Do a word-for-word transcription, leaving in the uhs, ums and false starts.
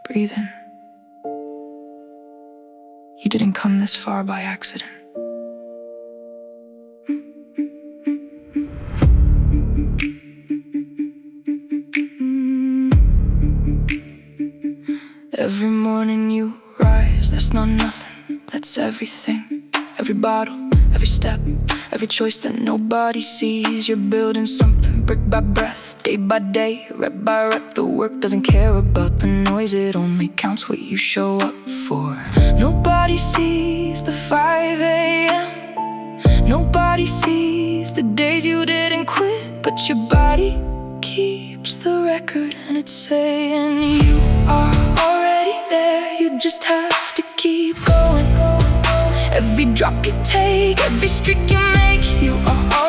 Breathe in. You didn't come this far by accident. Every morning you rise, that's not nothing, that's everything. Every bottle, every step, every choice that nobody sees. You're building something brick by breath, day by day, rep by rep. The work doesn't care about the noise, it only counts what you show up for. Nobody sees the five A M Nobody sees the days you didn't quit, but your body keeps the record, and it's saying you are already there. You just have to keep going. Every drop you take, every streak you make, you are already